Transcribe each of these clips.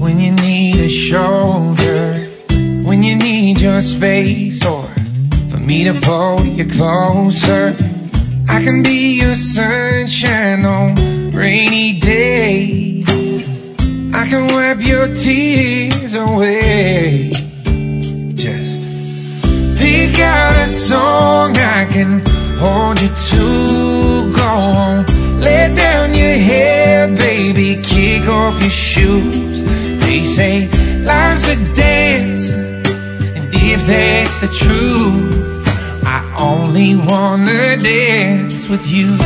when you need a shoulder, when you need your space, or for me to pull you closer. I can be your sunshine on rainy days. I can wipe your tears away. Just pick out a song I can hold you to. Go on, let down your hair, baby, kick off your shoes. They say life's a dance, and if that's the truth, I only wanna dance with you.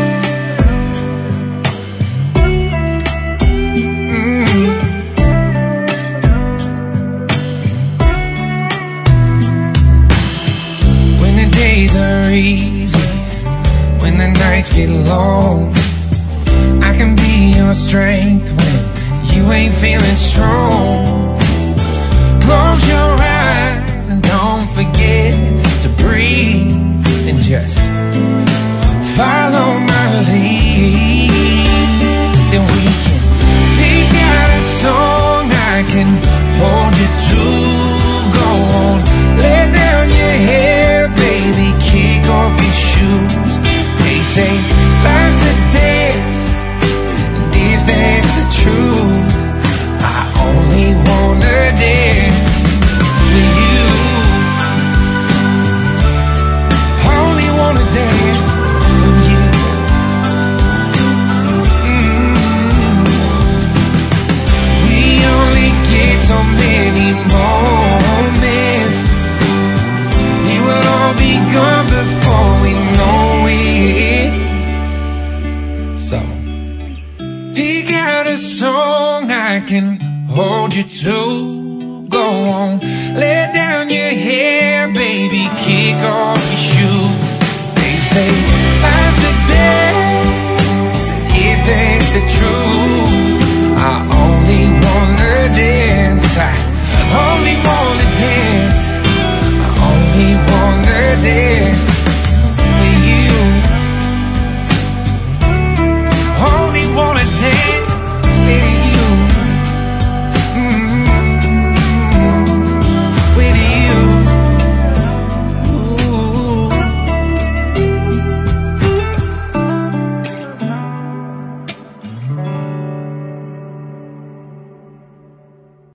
When the days are easy, when the nights get long, I can be your strength when you ain't feeling strong. Close your eyes and don't forget to breathe, and just follow my lead. Then we can pick out a song I can hold you to. Go on, let down your hair, baby, kick off your shoes. They say life's a dance, and if that's the truth, I only wanna dance with you. Only wanna dance with you. We only get so many moments. We will all be gone before we know it. So pick out a song I can hold you to. Go on, let down your hair, baby, kick off your shoes. They say